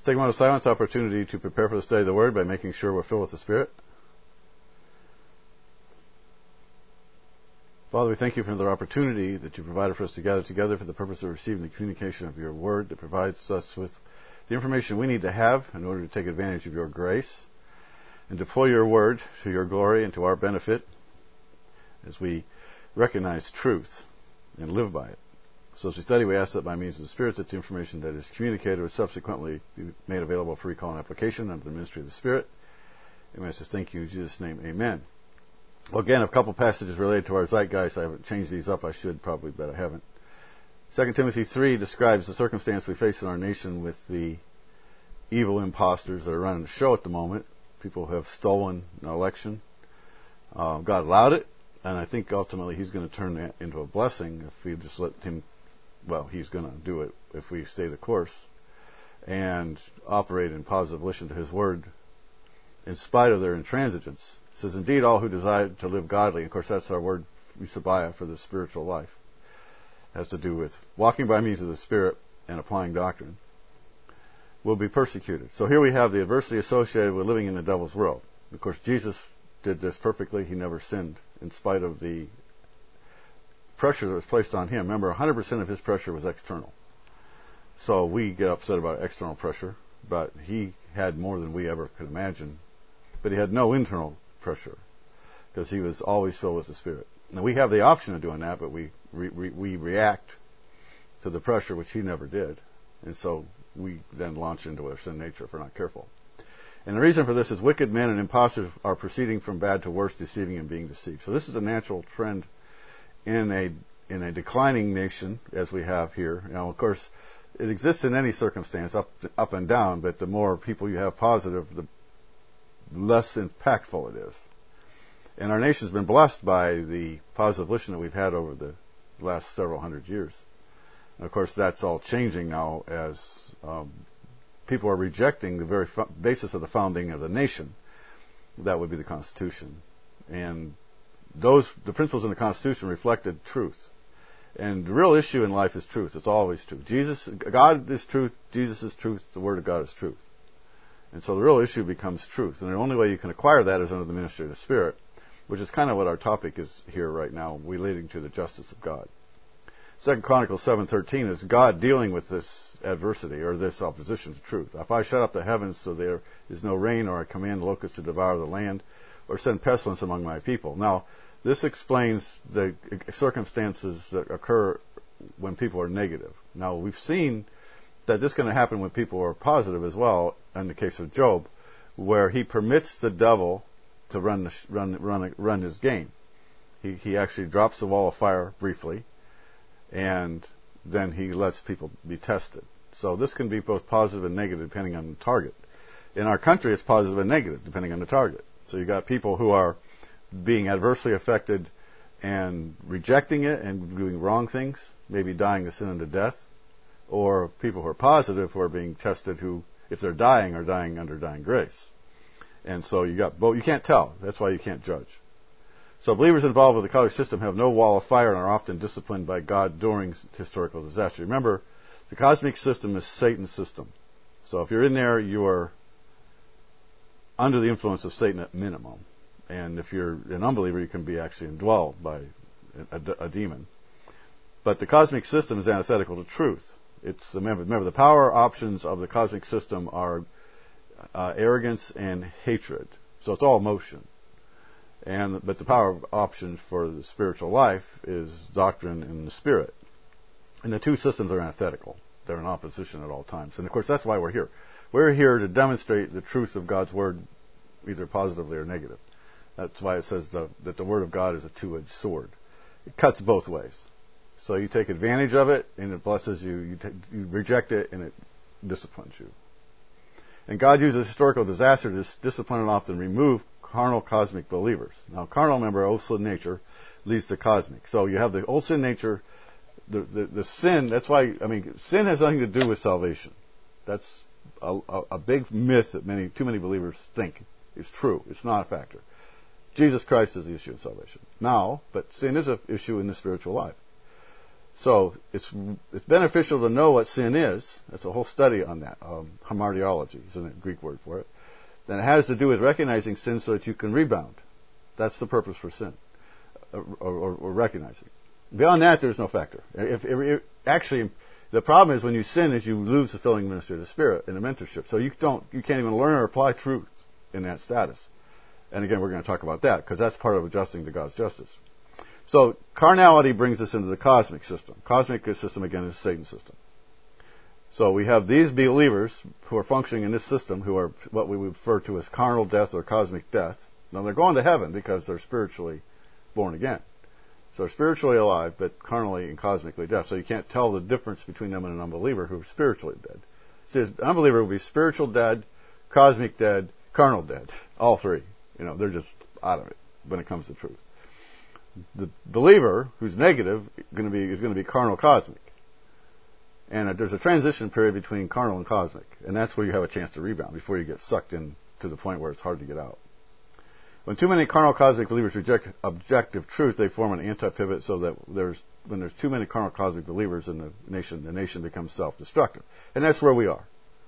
Let's take a moment of silence opportunity to prepare for the study of the Word by making sure we're filled with the Spirit. Father, we thank you for another opportunity that you provided for us to gather together for the purpose of receiving the communication of your Word that provides us with the information we need to have in order to take advantage of your grace and deploy your Word to your glory and to our benefit as we recognize truth and live by it. So as we study, we ask that by means of the Spirit that the information that is communicated will subsequently be made available for recall and application under the ministry of the Spirit. And we just thank you in Jesus' name. Amen. Well, again, a couple passages related to our zeitgeist. I haven't changed these up. I should probably, but I haven't. 2 Timothy 3 describes the circumstance we face in our nation with the evil imposters that are running the show at the moment. People who have stolen an election. God allowed it, and I think ultimately He's going to turn that into a blessing if we just let Him. Well, He's going to do it if we stay the course and operate in positive volition to His Word in spite of their intransigence. It says, indeed, all who desire to live godly, of course that's our word, Yusabaya, for the spiritual life. It has to do with walking by means of the Spirit and applying doctrine, will be persecuted. So here we have the adversity associated with living in the devil's world. Of course, Jesus did this perfectly. He never sinned in spite of the pressure that was placed on Him. Remember, 100% of His pressure was external. So we get upset about external pressure, but He had more than we ever could imagine. But He had no internal pressure because He was always filled with the Spirit. Now we have the option of doing that, but we react to the pressure, which He never did. And so we then launch into our sin nature if we're not careful. And the reason for this is wicked men and impostors are proceeding from bad to worse, deceiving and being deceived. So this is a natural trend in a declining nation as we have here. Now, of course, it exists in any circumstance, up and down, but the more people you have positive, the less impactful it is. And our nation's been blessed by the positive volition that we've had over the last several hundred years. And of course, that's all changing now as people are rejecting the very basis of the founding of the nation. That would be the Constitution. And the principles in the Constitution reflected truth. And the real issue in life is truth. It's always truth. God is truth. Jesus is truth. The Word of God is truth. And so the real issue becomes truth. And the only way you can acquire that is under the ministry of the Spirit, which is kind of what our topic is here right now, relating to the justice of God. 2 Chronicles 7:13 is God dealing with this adversity or this opposition to truth. If I shut up the heavens so there is no rain, or I command locusts to devour the land, or send pestilence among my people. Now, this explains the circumstances that occur when people are negative. Now, we've seen that this is going to happen when people are positive as well, in the case of Job, where he permits the devil to run his game. He actually drops the wall of fire briefly, and then he lets people be tested. So this can be both positive and negative depending on the target. In our country, it's positive and negative depending on the target. So you've got people who are being adversely affected and rejecting it and doing wrong things, maybe dying the sin unto death, or people who are positive who are being tested who, if they're dying, are dying under dying grace. And so you got both. You can't tell. That's why you can't judge. So believers involved with the college system have no wall of fire and are often disciplined by God during historical disaster. Remember, the cosmic system is Satan's system. So if you're in there, you are under the influence of Satan at minimum. And if you're an unbeliever, you can be actually indwelled by a demon. But the cosmic system is antithetical to truth. Remember, the power options of the cosmic system are arrogance and hatred. So it's all emotion. But the power option for the spiritual life is doctrine and the Spirit. And the two systems are antithetical. They're in opposition at all times. And of course, that's why we're here. We're here to demonstrate the truth of God's Word, either positively or negative. That's why it says that the Word of God is a two-edged sword. It cuts both ways. So you take advantage of it, and it blesses you. You reject it, and it disciplines you. And God uses historical disaster to discipline and often remove carnal cosmic believers. Now, carnal, remember, old sin nature leads to cosmic. So you have the old sin nature, the sin. That's why, sin has nothing to do with salvation. That's a big myth that too many believers think is true. It's not a factor. Jesus Christ is the issue of salvation. Now, but sin is an issue in the spiritual life. So it's beneficial to know what sin is. That's a whole study on that. Hamartiology is a Greek word for it. Then it has to do with recognizing sin so that you can rebound. That's the purpose for sin, or recognizing. Beyond that, there's no factor. Actually, the problem is when you sin is you lose the filling ministry of the Spirit in the mentorship. So you can't even learn or apply truth in that status. And again, we're going to talk about that because that's part of adjusting to God's justice. So carnality brings us into the cosmic system. Cosmic system, again, is Satan's system. So we have these believers who are functioning in this system who are what we would refer to as carnal death or cosmic death. Now, they're going to heaven because they're spiritually born again. So they're spiritually alive, but carnally and cosmically dead. So you can't tell the difference between them and an unbeliever who's spiritually dead. See, an unbeliever will be spiritual dead, cosmic dead, carnal dead. All three. They're just out of it when it comes to truth. The believer who's negative is going to be carnal cosmic. And there's a transition period between carnal and cosmic. And that's where you have a chance to rebound before you get sucked in to the point where it's hard to get out. When too many carnal cosmic believers reject objective truth, they form an anti-pivot so that when there's too many carnal cosmic believers in the nation becomes self-destructive. And that's where we are.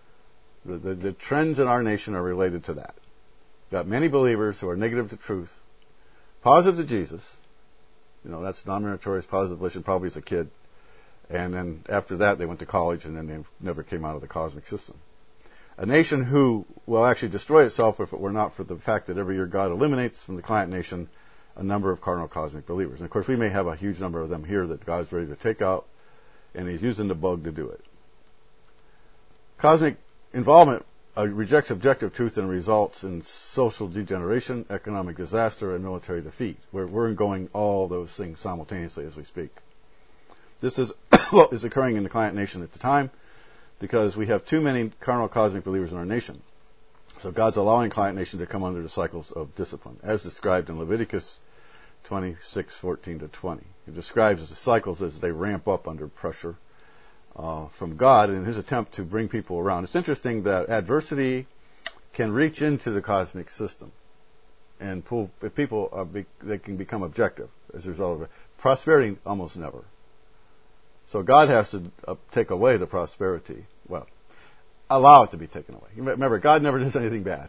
The trends in our nation are related to that. Got many believers who are negative to truth, positive to Jesus. That's non-meritorious positive volition, probably as a kid. And then after that, they went to college, and then they never came out of the cosmic system. A nation who will actually destroy itself if it were not for the fact that every year God eliminates from the client nation a number of carnal cosmic believers. And of course, we may have a huge number of them here that God's ready to take out, and He's using the bug to do it. Cosmic involvement rejects objective truth and results in social degeneration, economic disaster, and military defeat. We're going all those things simultaneously as we speak. This is what is occurring in the client nation at the time because we have too many carnal cosmic believers in our nation. So God's allowing client nation to come under the cycles of discipline, as described in Leviticus 26:14-20. It describes the cycles as they ramp up under pressure from God in His attempt to bring people around. It's interesting that adversity can reach into the cosmic system and pull. If people they can become objective as a result of it. Prosperity, almost never. So God has to take away the prosperity. Well, allow it to be taken away. Remember, God never does anything bad.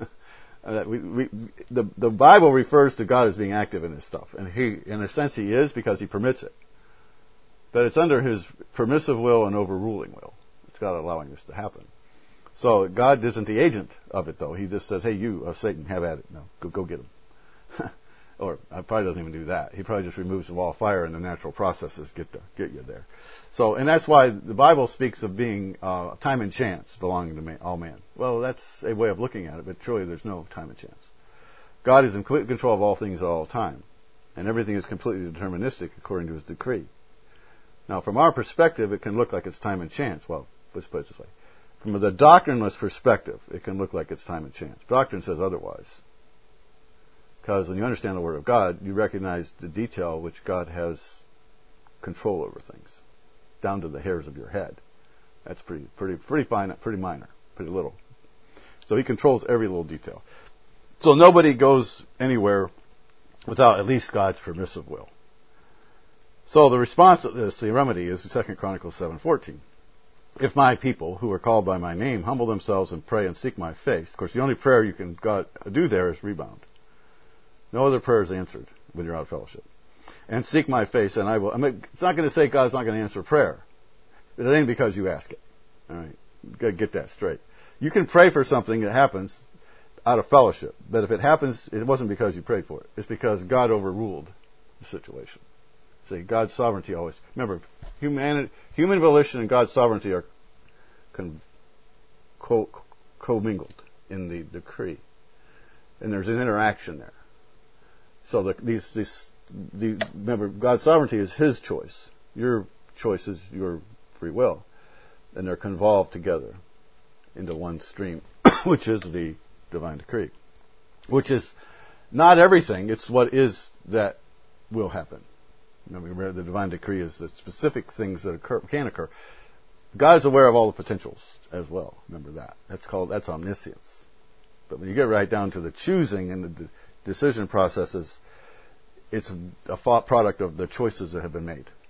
The Bible refers to God as being active in His stuff, and in a sense, He is because He permits it. But it's under His permissive will and overruling will. It's God allowing this to happen. So God isn't the agent of it, though. He just says, "Hey, you, Satan, have at it. No, go get him." Or probably doesn't even do that. He probably just removes the wall of fire, and the natural processes get you there. So, and that's why the Bible speaks of being time and chance belonging to all man. Well, that's a way of looking at it, but truly there's no time and chance. God is in complete control of all things at all time, and everything is completely deterministic according to His decree. Now, from our perspective, it can look like it's time and chance. Well, let's put it this way. From the doctrineless perspective, it can look like it's time and chance. Doctrine says otherwise. Because when you understand the Word of God, you recognize the detail which God has control over things, down to the hairs of your head. That's pretty fine, pretty minor, pretty little. So He controls every little detail. So nobody goes anywhere without at least God's permissive will. So the response to this, the remedy, is 2 Chronicles 7:14. If my people, who are called by my name, humble themselves and pray and seek my face. Of course, the only prayer you can do there is rebound. No other prayer is answered when you're out of fellowship. And seek my face, and I will. It's not going to say God's not going to answer prayer. But it ain't because you ask it. All right? You've got to get that straight. You can pray for something that happens out of fellowship. But if it happens, it wasn't because you prayed for it. It's because God overruled the situation. See, God's sovereignty always. Remember, human volition and God's sovereignty are commingled in the decree. And there's an interaction there. So remember, God's sovereignty is His choice. Your choice is your free will. And they're convolved together into one stream, which is the divine decree. Which is not everything, it's what is that will happen. Remember, the divine decree is the specific things that can occur. God's aware of all the potentials as well. Remember that. That's omniscience. But when you get right down to the choosing and the decision processes, it's a product of the choices that have been made.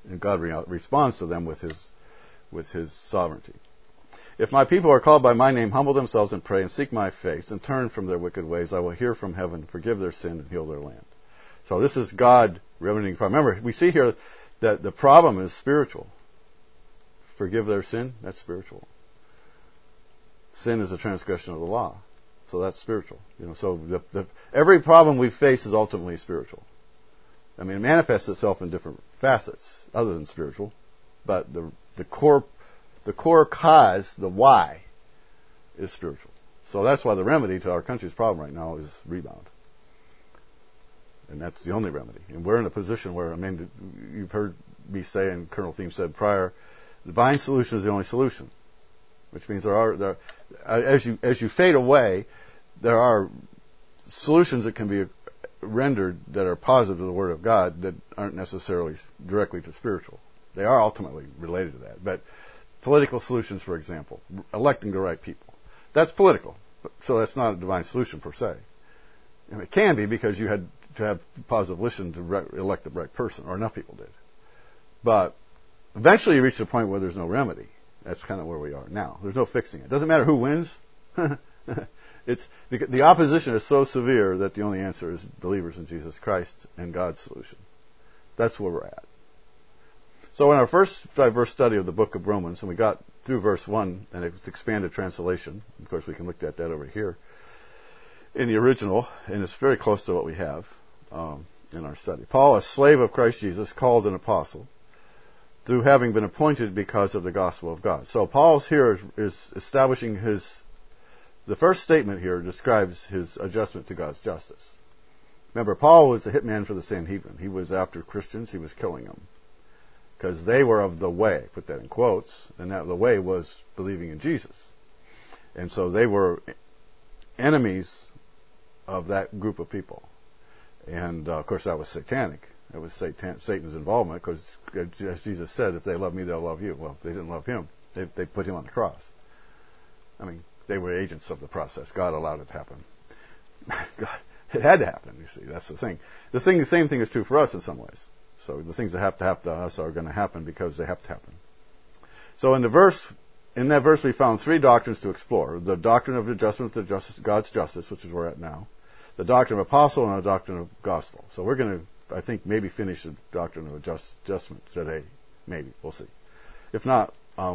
And God responds to them with His sovereignty. If my people are called by my name, humble themselves and pray and seek my face and turn from their wicked ways, I will hear from heaven, forgive their sin, and heal their land. So this is God remedying the problem. Remember, we see here that the problem is spiritual. Forgive their sin, that's spiritual. Sin is a transgression of the law. So that's spiritual. So every problem we face is ultimately spiritual. I mean, it manifests itself in different facets other than spiritual, but the core cause, the why, is spiritual. So that's why the remedy to our country's problem right now is rebound. And that's the only remedy. And we're in a position where, you've heard me say, and Colonel Thiem said prior, the divine solution is the only solution. Which means as you fade away, there are solutions that can be rendered that are positive to the Word of God that aren't necessarily directly to spiritual. They are ultimately related to that. But political solutions, for example, electing the right people, that's political. So that's not a divine solution per se. And it can be because you had to have positive volition to elect the right person, or enough people did. But eventually you reach the point where there's no remedy. That's kind of where we are now. There's no fixing it. Doesn't matter who wins. The opposition is so severe that the only answer is believers in Jesus Christ and God's solution. That's where we're at. So in our first verse study of the book of Romans, and we got through verse 1, and it's expanded translation. Of course, we can look at that over here in the original, and it's very close to what we have in our study. Paul, a slave of Christ Jesus, called an apostle, through having been appointed because of the gospel of God. So Paul's here is establishing the first statement here describes his adjustment to God's justice. Remember, Paul was a hitman for the Sanhedrin. He was after Christians. He was killing them because they were of the way. Put that in quotes. And that the way was believing in Jesus. And so they were enemies of that group of people. And, of course, that was satanic. It was Satan's involvement because, as Jesus said, if they love me, they'll love you. Well, they didn't love him. They put him on the cross. They were agents of the process. God allowed it to happen. It had to happen, you see. That's the thing. The same thing is true for us in some ways. So the things that have to happen to us are going to happen because they have to happen. So in that verse we found three doctrines to explore. The doctrine of adjustment to God's justice, which is where we're at now. The doctrine of apostle and the doctrine of gospel. So we're going to, I think, maybe finish the doctrine of adjustment today. Maybe. We'll see. If not,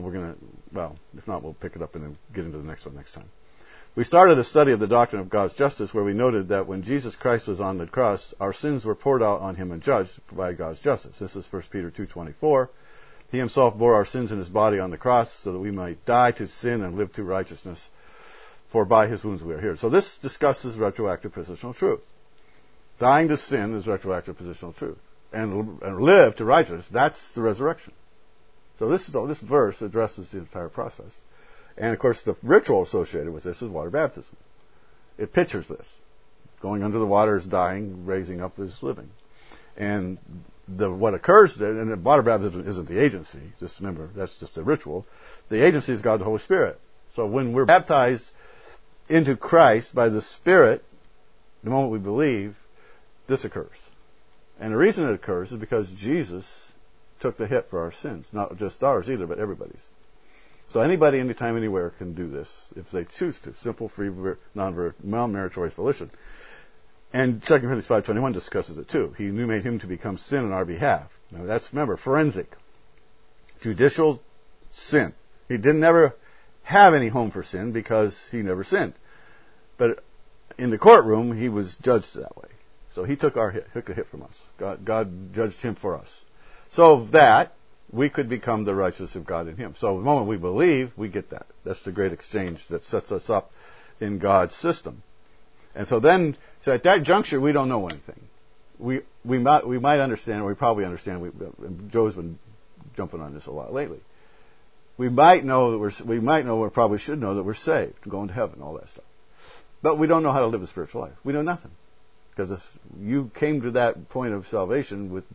we'll pick it up and then get into the next one next time. We started a study of the doctrine of God's justice where we noted that when Jesus Christ was on the cross, our sins were poured out on him and judged by God's justice. This is 1 Peter 2:24. He himself bore our sins in his body on the cross so that we might die to sin and live to righteousness, for by his wounds we are healed. So this discusses retroactive positional truth. Dying to sin is retroactive positional truth. And live to righteousness, that's the resurrection. So this verse addresses the entire process. And, of course, the ritual associated with this is water baptism. It pictures this. Going under the water is dying, raising up is living. And what occurs there, and the water baptism isn't the agency, just remember, that's just a ritual. The agency is God the Holy Spirit. So when we're baptized into Christ by the Spirit, the moment we believe, this occurs. And the reason it occurs is because Jesus took the hit for our sins. Not just ours either, but everybody's. So anybody, anytime, anywhere can do this if they choose to. Simple, free, non-meritorious volition. And 2 Corinthians 5:21 discusses it too. He made him to become sin on our behalf. Now that's, remember, forensic. Judicial sin. He didn't never have any home for sin because he never sinned. But in the courtroom, he was judged that way. So he took the hit from us. God judged him for us. So that we could become the righteousness of God in him. So the moment we believe, we get that. That's the great exchange that sets us up in God's system. And so at that juncture, we don't know anything. We might understand, or we probably understand. Joe's been jumping on this a lot lately. We might know or probably should know that we're saved, going to heaven, all that stuff. But we don't know how to live a spiritual life. We know nothing. Because you came to that point of salvation with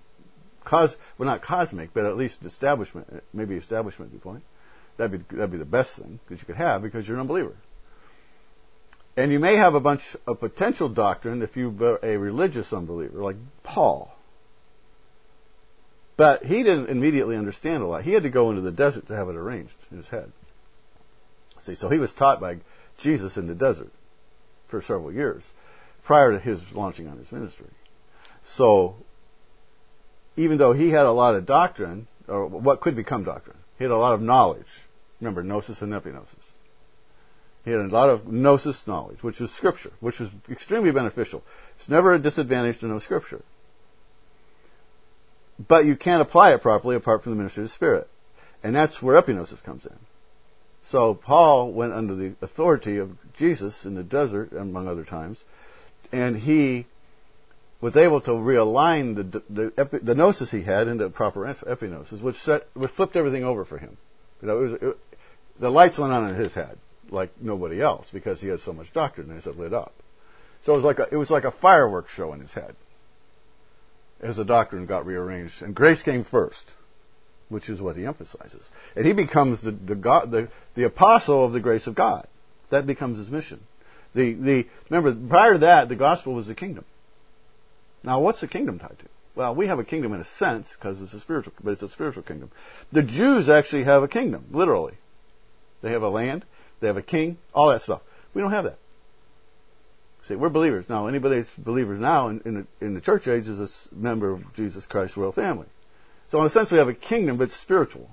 not cosmic, but at least establishment, maybe establishment viewpoint. That'd be the best thing that you could have because you're an unbeliever. And you may have a bunch of potential doctrine if you're a religious unbeliever, like Paul. But he didn't immediately understand a lot. He had to go into the desert to have it arranged in his head. See, so he was taught by Jesus in the desert for several years prior to his launching on his ministry. So even though he had a lot of doctrine, or what could become doctrine, he had a lot of knowledge. Remember, gnosis and epignosis. He had a lot of gnosis knowledge, which is Scripture, which is extremely beneficial. It's never a disadvantage to know Scripture. But you can't apply it properly apart from the ministry of the Spirit. And that's where epignosis comes in. So Paul went under the authority of Jesus in the desert, among other times, and he was able to realign the gnosis he had into proper epignosis, which flipped everything over for him. You know, the lights went on in his head like nobody else because he had so much doctrine as it lit up. So it was like a fireworks show in his head as the doctrine got rearranged, and grace came first, which is what he emphasizes, and he becomes the apostle of the grace of God. That becomes his mission. Remember, prior to that, the gospel was the kingdom. Now, what's the kingdom tied to? Well, we have a kingdom in a sense because it's a spiritual kingdom. The Jews actually have a kingdom, literally. They have a land, they have a king, all that stuff. We don't have that. See, we're believers. Now, anybody that's believers now in the church age is a member of Jesus Christ's royal family. So in a sense, we have a kingdom, but it's spiritual.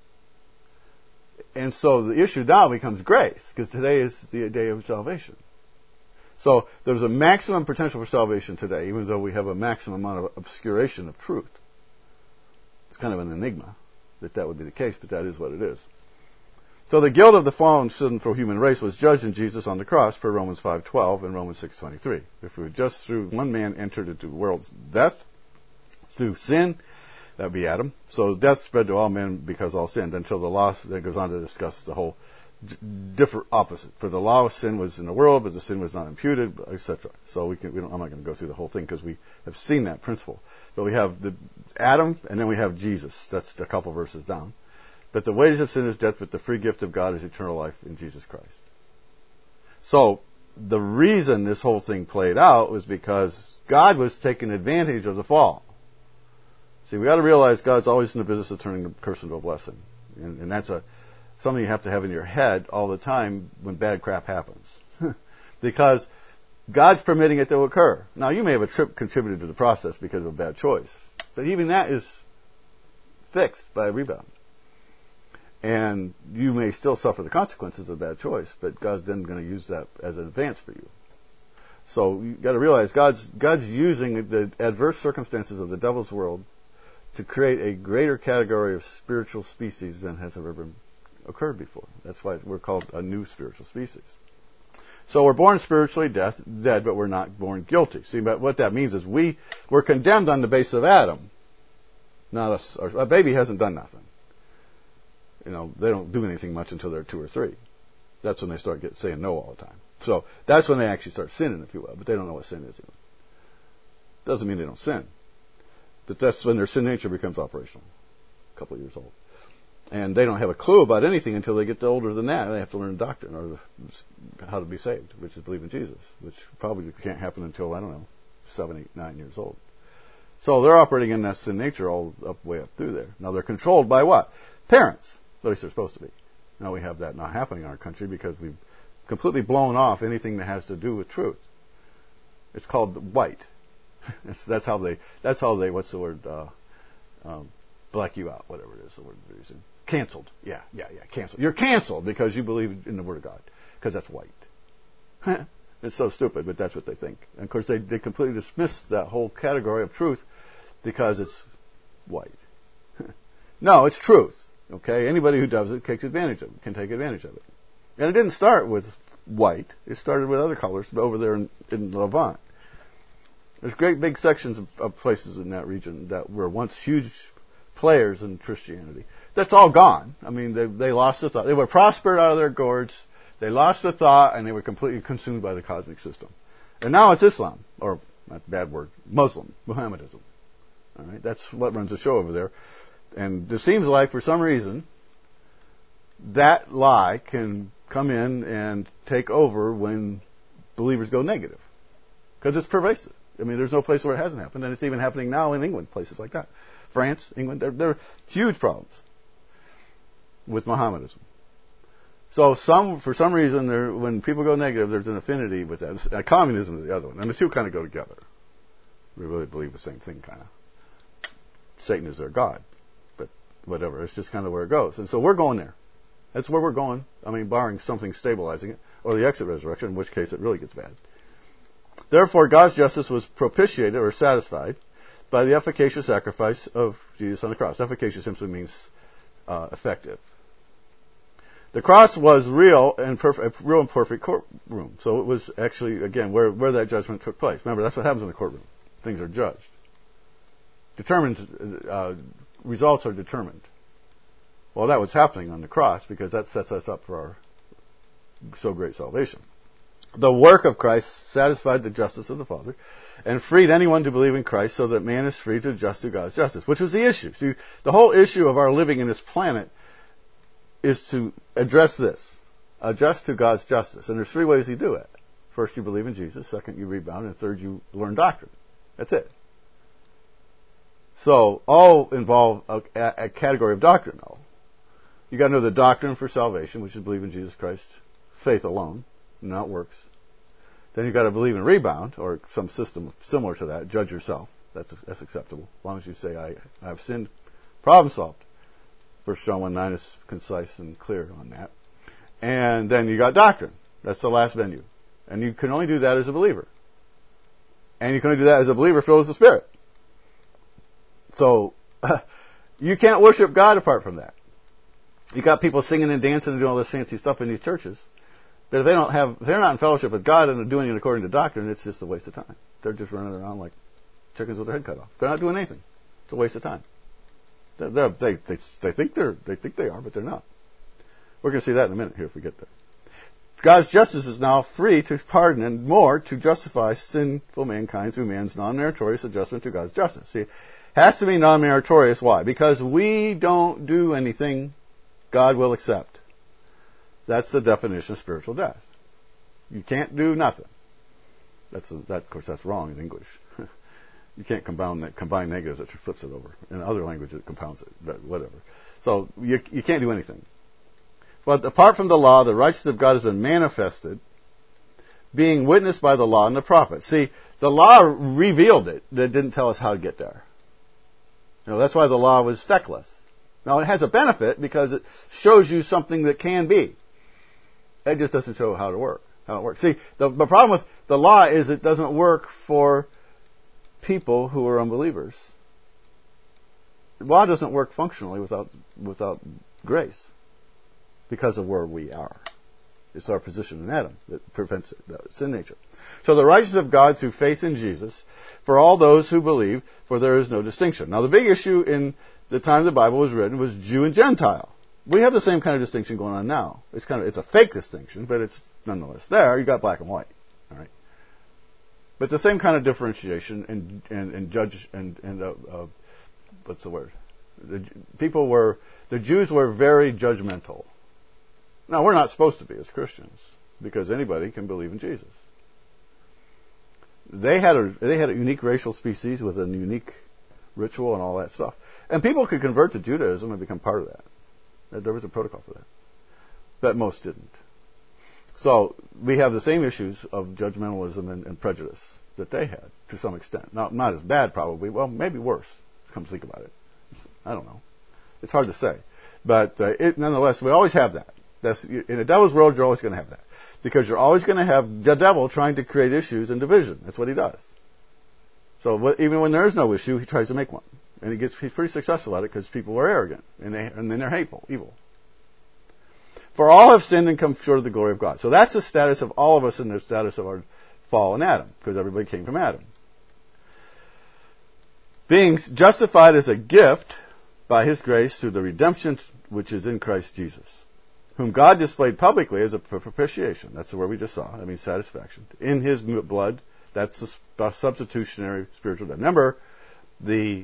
And so the issue now becomes grace, because today is the day of salvation. So there's a maximum potential for salvation today, even though we have a maximum amount of obscuration of truth. It's kind of an enigma that would be the case, but that is what it is. So the guilt of the fallen sinful human race was judged in Jesus on the cross per Romans 5:12 and Romans 6:23. If we just through one man entered into the world's death through sin, that would be Adam. So death spread to all men because all sinned, until the law then goes on to discuss the whole different opposite. For the law of sin was in the world, but the sin was not imputed, etc. So I'm not going to go through the whole thing because we have seen that principle. But we have Adam, and then we have Jesus. That's a couple verses down. But the wages of sin is death, but the free gift of God is eternal life in Jesus Christ. So the reason this whole thing played out was because God was taking advantage of the fall. See, we got to realize God's always in the business of turning a curse into a blessing. And that's something you have to have in your head all the time when bad crap happens. Because God's permitting it to occur. Now, you may have contributed to the process because of a bad choice. But even that is fixed by a rebound. And you may still suffer the consequences of a bad choice, but God's then going to use that as an advance for you. So you've got to realize God's using the adverse circumstances of the devil's world to create a greater category of spiritual species than has ever been occurred before. That's why we're called a new spiritual species. So we're born spiritually dead, but we're not born guilty. See, but what that means is we're condemned on the basis of Adam, not us. A baby hasn't done nothing. You know, they don't do anything much until they're 2 or 3. That's when they start saying no all the time. So that's when they actually start sinning, if you will. But they don't know what sin is even. Doesn't mean they don't sin. But that's when their sin nature becomes operational. A couple of years old. And they don't have a clue about anything until they get older than that. They have to learn doctrine or how to be saved, which is believe in Jesus, which probably can't happen until, 7, 8, 9 years old. So they're operating in that sin nature all way up through there. Now they're controlled by what? Parents. At least they're supposed to be. Now we have that not happening in our country because we've completely blown off anything that has to do with truth. It's called white. That's how they, what's the word, black you out, whatever it is, the word they're using. Canceled. Yeah, canceled. You're canceled because you believe in the Word of God, because that's white. It's so stupid, but that's what they think. And of course they completely dismiss that whole category of truth because it's white. No, it's truth. Okay? Anybody who does it takes advantage of it, can take advantage of it. And it didn't start with white. It started with other colors over there in Levant. There's great big sections of places in that region that were once huge players in Christianity. That's all gone. I mean, they lost the thought. They were prospered out of their gourds. They lost the thought, and they were completely consumed by the cosmic system. And now it's Islam, or, not a bad word, Muslim, Mohammedanism. All right? That's what runs the show over there. And it seems like, for some reason, that lie can come in and take over when believers go negative. Because it's pervasive. I mean, there's no place where it hasn't happened, and it's even happening now in England, places like that. France, England. There are huge problems with Mohammedanism. So for some reason, when people go negative, there's an affinity with that. Communism is the other one. And the two kind of go together. We really believe the same thing, kind of. Satan is their god. But whatever, it's just kind of where it goes. And so we're going there. That's where we're going. I mean, barring something stabilizing it, or the exit resurrection, in which case it really gets bad. Therefore, God's justice was propitiated or satisfied by the efficacious sacrifice of Jesus on the cross. Efficacious simply means effective. The cross was real and perfect courtroom. So it was actually, again, where that judgment took place. Remember, that's what happens in the courtroom. Things are judged. Results are determined. Well, that was happening on the cross because that sets us up for our so great salvation. The work of Christ satisfied the justice of the Father and freed anyone to believe in Christ so that man is free to adjust to God's justice, which was the issue. See, the whole issue of our living in this planet is to address this. Adjust to God's justice. And there's three ways you do it. First, you believe in Jesus. Second, you rebound. And third, you learn doctrine. That's it. So, all involve a category of doctrine, though. You got to know the doctrine for salvation, which is believe in Jesus Christ, faith alone, not works. Then you've got to believe in rebound, or some system similar to that. Judge yourself. That's acceptable. As long as you say, I have sinned. Problem solved. 1 John 1:9 is concise and clear on that. And then you got doctrine. That's the last venue. And you can only do that as a believer. And you can only do that as a believer filled with the Spirit. So, you can't worship God apart from that. You got people singing and dancing and doing all this fancy stuff in these churches. But if they're not in fellowship with God and they're doing it according to doctrine, it's just a waste of time. They're just running around like chickens with their head cut off. They're not doing anything. It's a waste of time. They think they are, but they're not. We're going to see that in a minute here if we get there. God's justice is now free to pardon and more to justify sinful mankind through man's non-meritorious adjustment to God's justice. See, it has to be non-meritorious. Why? Because we don't do anything God will accept. That's the definition of spiritual death. You can't do nothing. Of course, that's wrong in English. You can't combine negatives. That flips it over. In other languages, it compounds it. But whatever. So you can't do anything. But apart from the law, the righteousness of God has been manifested, being witnessed by the law and the prophets. See, the law revealed it. It didn't tell us how to get there. That's why the law was feckless. Now, it has a benefit because it shows you something that can be. It just doesn't show how it works. See, the problem with the law is it doesn't work for people who are unbelievers. The law doesn't work functionally without grace because of where we are. It's our position in Adam that prevents it. The sin nature. So the righteousness of God through faith in Jesus for all those who believe, for there is no distinction. Now, the big issue in the time the Bible was written was Jew and Gentile. We have the same kind of distinction going on now. It's a fake distinction, but it's nonetheless there. You got black and white, all right. But the same kind of differentiation and judge and what's the word? The Jews were very judgmental. Now, we're not supposed to be as Christians because anybody can believe in Jesus. They had a unique racial species with a unique ritual and all that stuff. And people could convert to Judaism and become part of that. There was a protocol for that. But most didn't. So we have the same issues of judgmentalism and prejudice that they had to some extent. Not as bad probably. Well, maybe worse. Come to think about it. I don't know. It's hard to say. But nonetheless, we always have that. In a devil's world, you're always going to have that. Because you're always going to have the devil trying to create issues and division. That's what he does. So even when there is no issue, he tries to make one. And he's pretty successful at it because people are arrogant. And then they're hateful, evil. For all have sinned and come short of the glory of God. So that's the status of all of us in the status of our fall in Adam. Because everybody came from Adam. Being justified as a gift by His grace through the redemption which is in Christ Jesus, whom God displayed publicly as a propitiation. That's the word we just saw. That means satisfaction. In His blood, that's the substitutionary spiritual death. Remember, there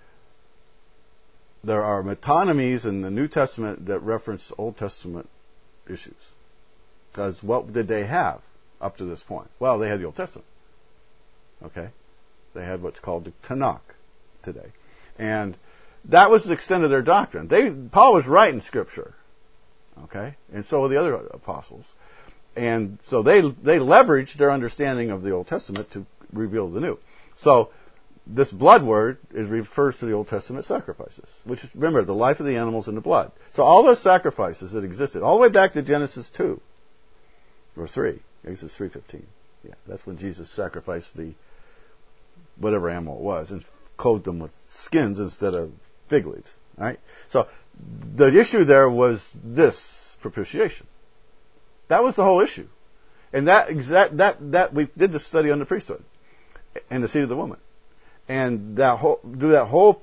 are metonymies in the New Testament that reference Old Testament issues. Because what did they have up to this point? Well, they had the Old Testament. Okay? They had what's called the Tanakh today. And That was the extent of their doctrine. Paul was writing Scripture. Okay? And so were the other apostles. And so they leveraged their understanding of the Old Testament to reveal the New. So this blood word refers to the Old Testament sacrifices, which is, remember, the life of the animals and the blood. So all those sacrifices that existed, all the way back to Genesis 2, or 3, Genesis 3:15. Yeah, that's when Jesus sacrificed the whatever animal it was and clothed them with skins instead of fig leaves. All right? So the issue there was this propitiation. That was the whole issue. And that we did the study on the priesthood and the seed of the woman. And that whole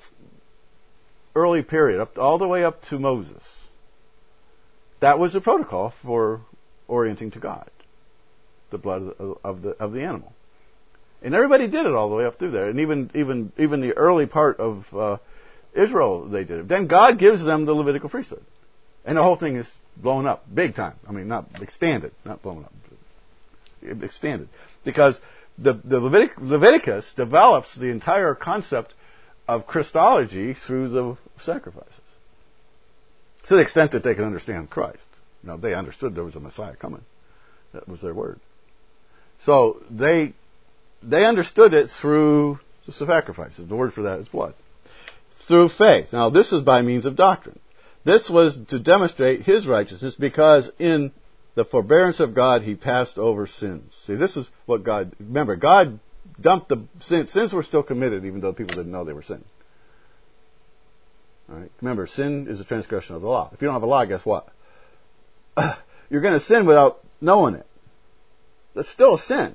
early period, all the way up to Moses, that was the protocol for orienting to God, the blood of the animal. And everybody did it all the way up through there. And even the early part of Israel, they did it. Then God gives them the Levitical priesthood. And the whole thing is blown up, big time. I mean, not expanded, not blown up. Expanded. Because the Leviticus develops the entire concept of Christology through the sacrifices. To the extent that they can understand Christ. Now, they understood there was a Messiah coming. That was their word. So they understood it through the sacrifices. The word for that is blood. Through faith. Now, this is by means of doctrine. This was to demonstrate His righteousness because in the forbearance of God, He passed over sins. See, this is what God... Remember, God dumped the sins. Sins were still committed even though people didn't know they were sin. All right? Remember, sin is a transgression of the law. If you don't have a law, guess what? You're going to sin without knowing it. That's still a sin.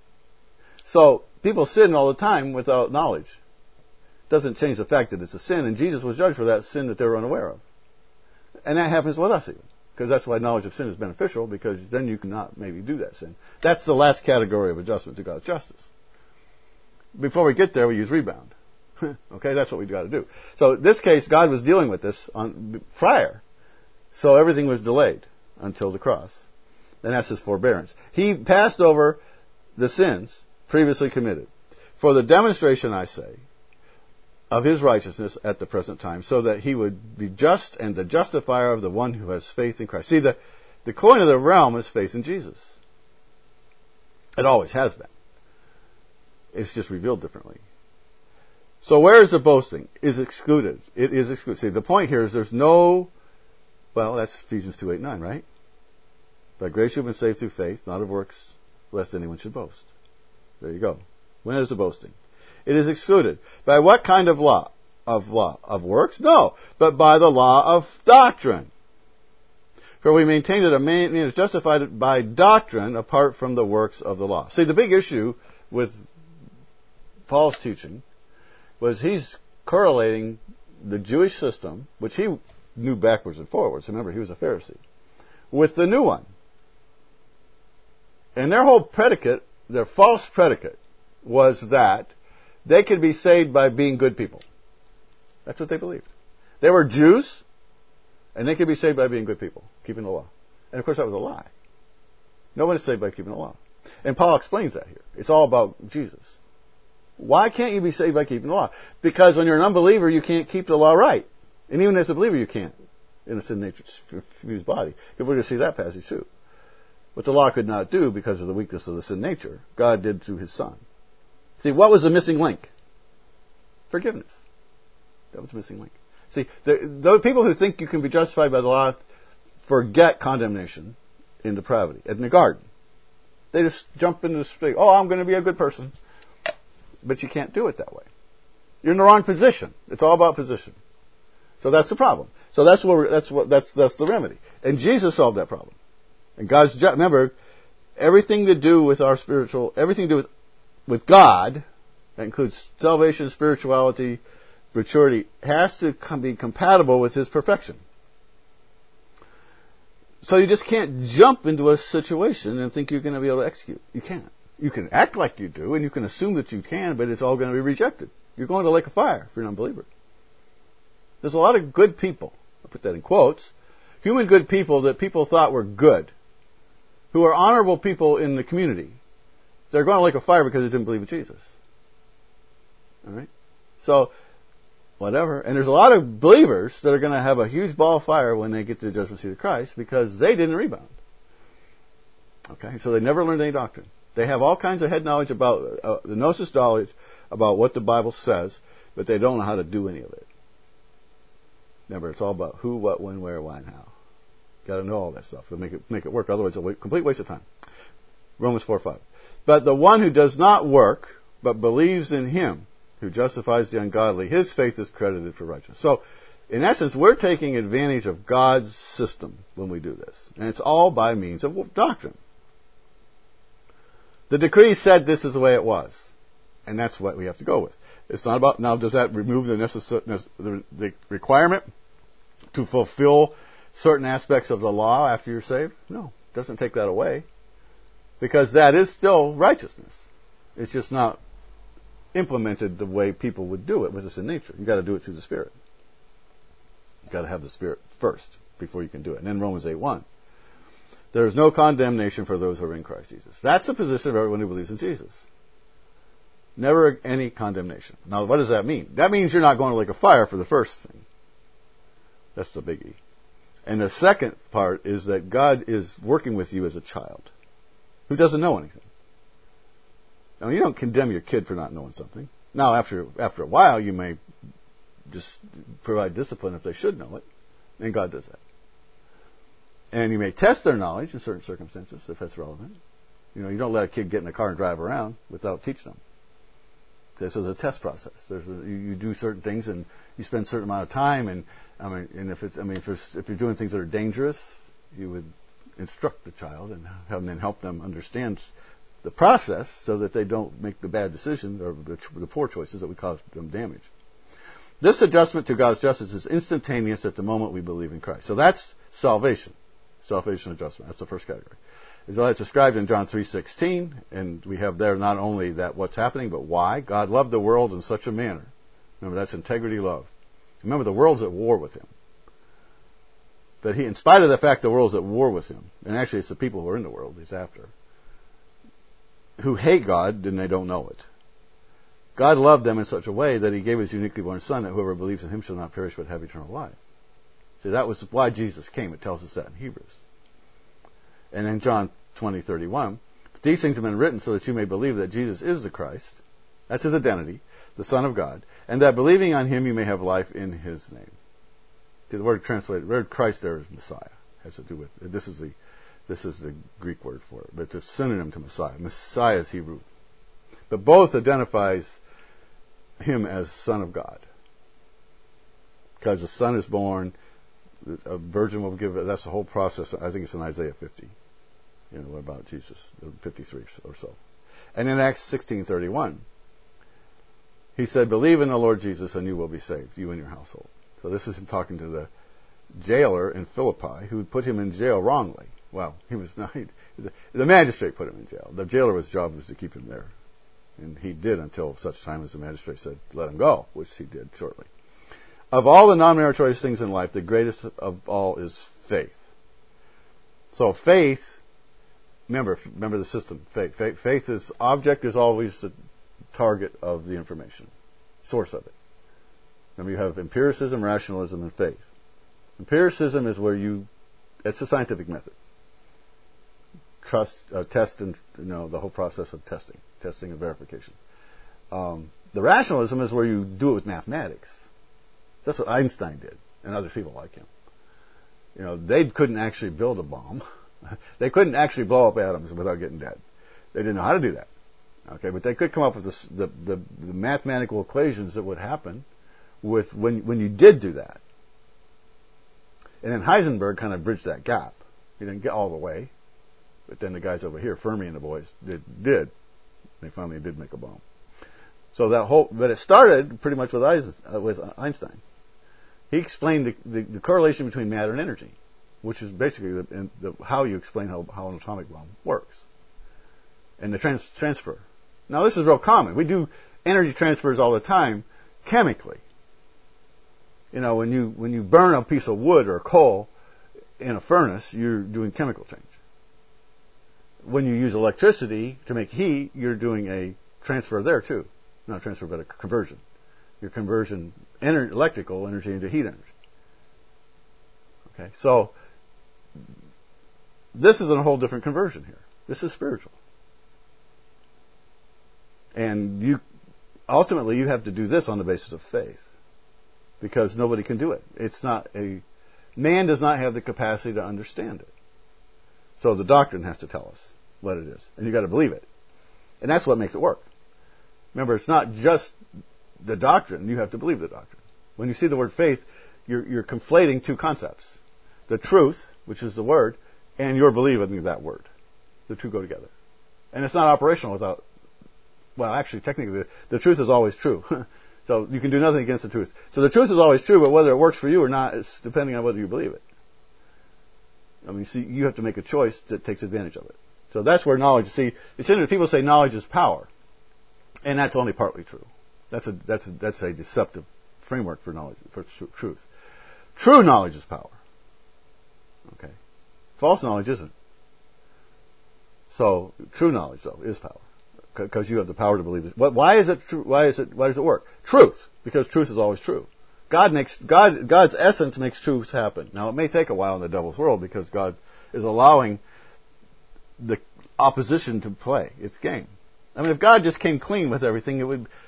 So, people sin all the time without knowledge. Doesn't change the fact that it's a sin, and Jesus was judged for that sin that they were unaware of. And that happens with us even. Because that's why knowledge of sin is beneficial, because then you cannot maybe do that sin. That's the last category of adjustment to God's justice. Before we get there, we use rebound. Okay, that's what we've got to do. So in this case, God was dealing with this prior. So everything was delayed until the cross. And that's His forbearance. He passed over the sins previously committed. For the demonstration, I say, of His righteousness at the present time, so that He would be just and the justifier of the one who has faith in Christ. See, the coin of the realm is faith in Jesus. It always has been. It's just revealed differently. So where is the boasting? Is excluded. It is excluded. See, the point here is there's no... Well, that's Ephesians 2:8-9, right? By grace you have been saved through faith, not of works, lest anyone should boast. There you go. When is the boasting? It is excluded. By what kind of law? Of works? No, but by the law of doctrine. For we maintain that a man is justified by doctrine apart from the works of the law. See, the big issue with Paul's teaching was he's correlating the Jewish system, which he knew backwards and forwards. Remember, he was a Pharisee, with the new one. And their whole predicate, their false predicate, was that they could be saved by being good people. That's what they believed. They were Jews, and they could be saved by being good people, keeping the law. And of course that was a lie. No one is saved by keeping the law. And Paul explains that here. It's all about Jesus. Why can't you be saved by keeping the law? Because when you're an unbeliever, you can't keep the law right. And even as a believer, you can't. In a sin nature, fused body. We're going to see that passage too. What the law could not do because of the weakness of the sin nature, God did through His Son. See, what was the missing link? Forgiveness. That was the missing link. See, the people who think you can be justified by the law forget condemnation in depravity. In the garden, they just jump into the street. Oh, I'm going to be a good person. But you can't do it that way. You're in the wrong position. It's all about position. So that's the problem. So that's the remedy. And Jesus solved that problem. And remember, everything to do with our spiritual, everything to do with God, that includes salvation, spirituality, maturity, has to be compatible with His perfection. So you just can't jump into a situation and think you're going to be able to execute. You can't. You can act like you do, and you can assume that you can, but it's all going to be rejected. You're going to the lake of fire if you're an unbeliever. There's a lot of good people, I'll put that in quotes, human good people that people thought were good, who are honorable people in the community. They're going to the lake of fire because they didn't believe in Jesus. All right? So, whatever. And there's a lot of believers that are going to have a huge ball of fire when they get to the judgment seat of Christ because they didn't rebound. Okay, so they never learned any doctrine. They have all kinds of head knowledge about the gnosis knowledge about what the Bible says, but they don't know how to do any of it. Remember, it's all about who, what, when, where, why, and how. Got to know all that stuff to make it work. Otherwise, it's a complete waste of time. Romans 4:5. But the one who does not work, but believes in Him who justifies the ungodly, his faith is credited for righteousness. So, in essence, we're taking advantage of God's system when we do this. And it's all by means of doctrine. The decree said this is the way it was. And that's what we have to go with. It's not about, now does that remove the requirement to fulfill certain aspects of the law after you're saved? No, it doesn't take that away. Because that is still righteousness. It's just not implemented the way people would do it with us in nature. You've got to do it through the Spirit. You've got to have the Spirit first before you can do it. And then Romans 8:1. There is no condemnation for those who are in Christ Jesus. That's the position of everyone who believes in Jesus. Never any condemnation. Now, what does that mean? That means you're not going to lake of fire for the first thing. That's the biggie. And the second part is that God is working with you as a child who doesn't know anything. Now, you don't condemn your kid for not knowing something. Now, after a while, you may just provide discipline if they should know it, and God does that. And you may test their knowledge in certain circumstances, if that's relevant. You know, you don't let a kid get in a car and drive around without teaching them. This is a test process. You do certain things, and you spend a certain amount of time. And if you're doing things that are dangerous, you would instruct the child and then help them understand the process so that they don't make the bad decisions or the poor choices that would cause them damage. This adjustment to God's justice is instantaneous at the moment we believe in Christ. So that's salvation. Salvation adjustment. That's the first category. It's described in John 3:16, and we have there not only that what's happening, but why. God loved the world in such a manner. Remember, that's integrity love. Remember, the world's at war with Him. But He, in spite of the fact the world's at war with Him, and actually it's the people who are in the world He's after, who hate God, and they don't know it. God loved them in such a way that He gave His uniquely born Son, that whoever believes in Him shall not perish but have eternal life. See, that was why Jesus came. It tells us that in Hebrews. And in John 20:31, these things have been written so that you may believe that Jesus is the Christ. That's His identity, the Son of God, and that believing on Him you may have life in His name. See, the word Christ there is Messiah. It has to do with this is the Greek word for it, but it's a synonym to Messiah. Messiah is Hebrew, but both identifies Him as Son of God, because the Son is born. A virgin will give. That's the whole process. I think it's in Isaiah 50. You know about Jesus, 53 or so. And in Acts 16:31, He said, "Believe in the Lord Jesus, and you will be saved, you and your household." So this is Him talking to the jailer in Philippi who put him in jail wrongly. Well, he was not. The magistrate put him in jail. The jailer's job was to keep him there, and he did until such time as the magistrate said, "Let him go," which he did shortly. Of all the non-meritorious things in life, the greatest of all is faith. So faith, remember the system. Faith is, object is always the target of the information, source of it. Remember, you have empiricism, rationalism, and faith. Empiricism is where it's a scientific method. Test, and the whole process of testing and verification. The rationalism is where you do it with mathematics. That's what Einstein did, and other people like him. They couldn't actually build a bomb. They couldn't actually blow up atoms without getting dead. They didn't know how to do that. Okay, but they could come up with the mathematical equations that would happen with when you did do that. And then Heisenberg kind of bridged that gap. He didn't get all the way, but then the guys over here, Fermi and the boys, did. They finally did make a bomb. So but it started pretty much with Einstein. He explained the correlation between matter and energy, which is basically how you explain how an atomic bomb works, and the transfer. Now, this is real common. We do energy transfers all the time chemically. When you burn a piece of wood or coal in a furnace, you're doing chemical change. When you use electricity to make heat, you're doing a transfer there too. Not a transfer, but a conversion. your conversion, electrical energy into heat energy. Okay, so this is a whole different conversion here. This is spiritual. And ultimately you have to do this on the basis of faith. Because nobody can do it. Man does not have the capacity to understand it. So the doctrine has to tell us what it is. And you've got to believe it. And that's what makes it work. Remember, it's not just the doctrine. You have to believe the doctrine. When you see the word faith, you're conflating two concepts. The truth, which is the word, and your believing that word. The two go together. And it's not operational without, well, actually, technically, the truth is always true. So you can do nothing against the truth. So the truth is always true, but whether it works for you or not is depending on whether you believe it. I mean, see, you have to make a choice that takes advantage of it. So that's where knowledge, see, it's interesting, people say knowledge is power. And that's only partly true. That's a deceptive framework for knowledge, for truth. True knowledge is power. Okay. False knowledge isn't. So True knowledge, though, is power. Because you have the power to believe it. Why is it true? Why does it work? Truth. Because truth is always true. God's essence makes truth happen. Now, it may take a while in the devil's world because God is allowing the opposition to play its game. I mean, if God just came clean with everything,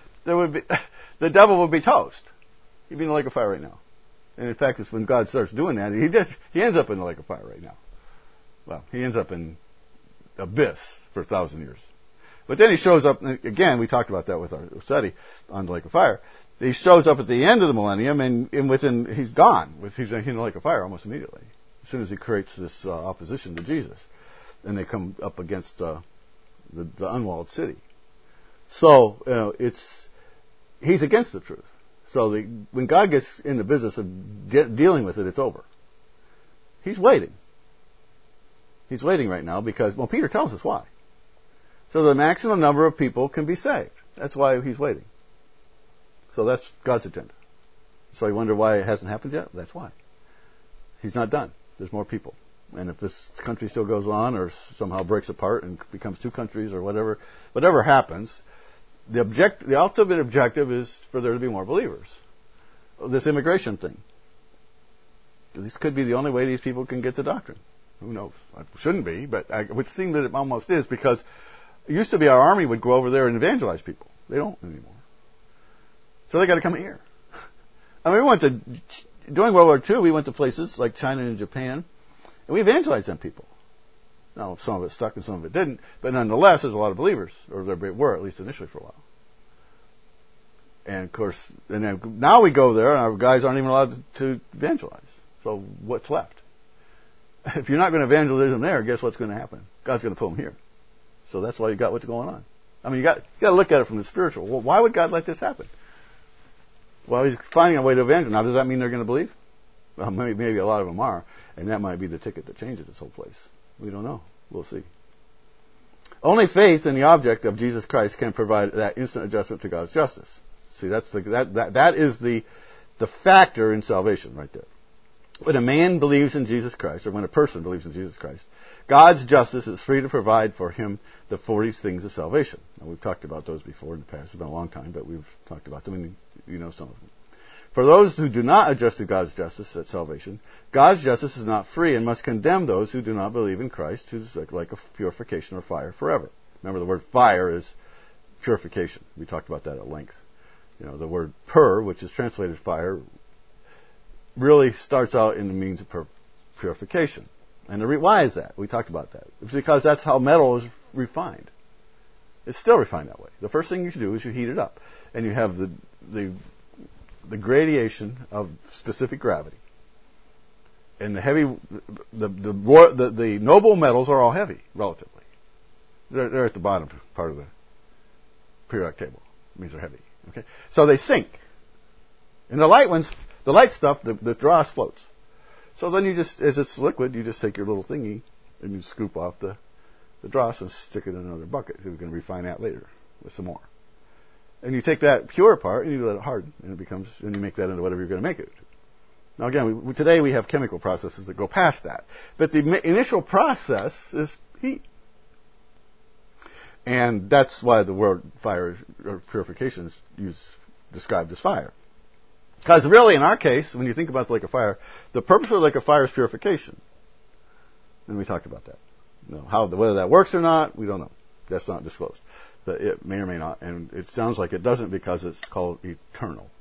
the devil would be toast. He'd be in the lake of fire right now. And in fact, it's when God starts doing that, he ends up in the lake of fire right now. Well, he ends up in abyss for 1,000 years. But then he shows up, again, we talked about that with our study on the lake of fire. He shows up at the end of the millennium, and he's gone. He's in the lake of fire almost immediately, as soon as he creates this opposition to Jesus. And they come up against the unwalled city. So, he's against the truth. So when God gets in the business of dealing with it, it's over. He's waiting. He's waiting right now because, well, Peter tells us why. So the maximum number of people can be saved. That's why he's waiting. So that's God's agenda. So you wonder why it hasn't happened yet? That's why. He's not done. There's more people. And if this country still goes on or somehow breaks apart and becomes two countries or whatever happens, the ultimate objective is for there to be more believers. This immigration thing. This could be the only way these people can get the doctrine. Who knows? It shouldn't be, but it would seem that it almost is because it used to be our army would go over there and evangelize people. They don't anymore. So they got to come here. I mean, during World War II, we went to places like China and Japan, and we evangelized them people. Now, some of it stuck and some of it didn't, but nonetheless, there's a lot of believers, or there were, at least initially for a while. And of course, now we go there, and our guys aren't even allowed to evangelize. So what's left? If you're not going to evangelize them there, guess what's going to happen? God's going to pull them here. So that's why you got what's going on. I mean, you got to look at it from the spiritual. Well, why would God let this happen? Well, he's finding a way to evangelize. Now, does that mean they're going to believe? Well, maybe a lot of them are, and that might be the ticket that changes this whole place. We don't know. We'll see. Only faith in the object of Jesus Christ can provide that instant adjustment to God's justice. See, that is the factor in salvation right there. When a man believes in Jesus Christ, or when a person believes in Jesus Christ, God's justice is free to provide for him the 40 things of salvation. Now, we've talked about those before in the past. It's been a long time, but we've talked about them, and you know some of them. For those who do not adjust to God's justice at salvation, God's justice is not free and must condemn those who do not believe in Christ, who's like a purification or fire forever. Remember, the word fire is purification. We talked about that at length. You know, the word pur, which is translated fire, really starts out in the means of purification. And why is that? We talked about that. It's because that's how metal is refined. It's still refined that way. The first thing you should do is you heat it up. And you have the gradation of specific gravity. And the noble metals are all heavy, relatively. They're at the bottom part of the periodic table. It means they're heavy. Okay? So they sink. And the light stuff, the dross floats. So then as it's liquid, you just take your little thingy and you scoop off the dross and stick it in another bucket. So we can refine that later with some more. And you take that pure part and you let it harden, and you make that into whatever you're going to make it. Now again, today we have chemical processes that go past that. But the initial process is heat. And that's why the word fire or purification is used described as fire. Because really, in our case, when you think about the lake of fire, the purpose of the lake of fire is purification. And we talked about that. Whether that works or not, we don't know. That's not disclosed. But it may or may not. And it sounds like it doesn't because it's called eternal.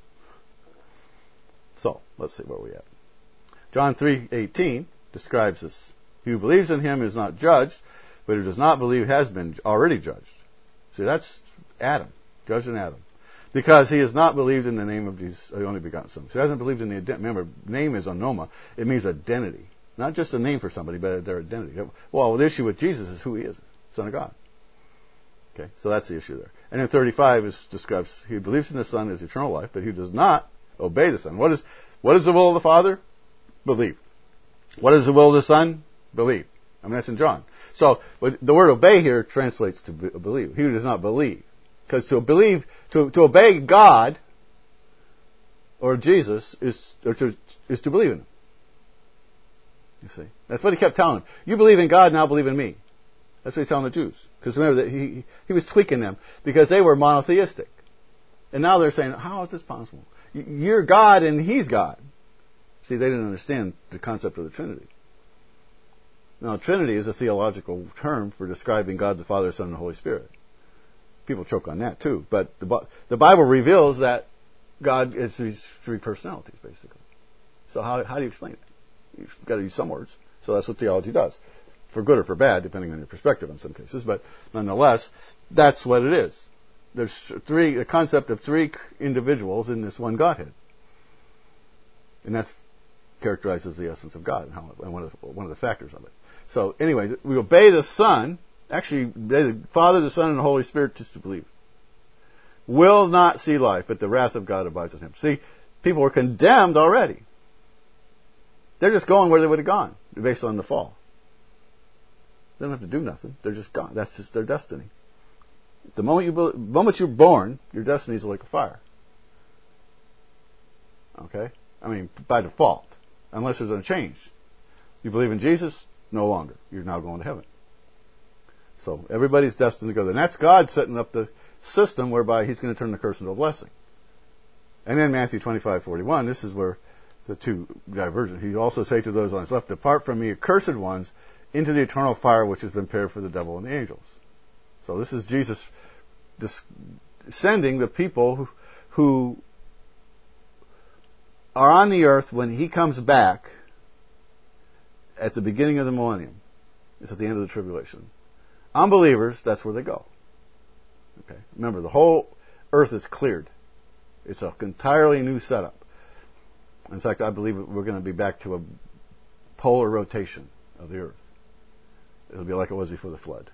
So, let's see where we're at. John 3:18 describes this. He who believes in him is not judged, but who does not believe has been already judged. See, that's Adam. Judged in Adam. Because he has not believed in the name of Jesus, the only begotten Son. So he hasn't believed in the identity. Remember, name is onoma. It means identity. Not just a name for somebody, but their identity. Well, the issue with Jesus is who he is. Son of God. Okay, so that's the issue there. And in 35 describes he who believes in the Son is eternal life, but he who does not obey the Son. What is the will of the Father? Believe. What is the will of the Son? Believe. I mean, that's in John. So the word obey here translates to believe. He who does not believe. Because to believe, to obey God or Jesus is to believe in him. You see, that's what he kept telling them. You believe in God, now believe in me. That's what he's telling the Jews. Because remember that he was tweaking them because they were monotheistic, and now they're saying, how is this possible? You're God and he's God. See, they didn't understand the concept of the Trinity. Now, Trinity is a theological term for describing God the Father, Son, and the Holy Spirit. People choke on that too, but the Bible reveals that God is these three personalities, basically. So how do you explain it? You've got to use some words. So that's what theology does, for good or for bad, depending on your perspective in some cases. But nonetheless, that's what it is. There's the concept of three individuals in this one Godhead, and that's characterizes the essence of God and one of the factors of it. So, anyway, we obey the Son. Actually, the Father, the Son, and the Holy Spirit just to believe. Will not see life, but the wrath of God abides on him. See, people were condemned already. They're just going where they would have gone based on the fall. They don't have to do nothing. They're just gone. That's just their destiny. The moment you're born, your destiny is like a fire. Okay? I mean, by default. Unless there's a change. You believe in Jesus? No longer. You're now going to heaven. So everybody's destined to go there. And that's God setting up the system whereby he's going to turn the curse into a blessing. And then Matthew 25:41, this is where the two divergent. He also say to those on his left, depart from me, accursed ones, into the eternal fire which has been prepared for the devil and the angels. So this is Jesus sending the people who are on the earth when he comes back at the beginning of the millennium. It's at the end of the tribulation. Unbelievers, that's where they go. Okay. Remember, the whole earth is cleared. It's an entirely new setup. In fact, I believe we're going to be back to a polar rotation of the earth. It'll be like it was before the flood.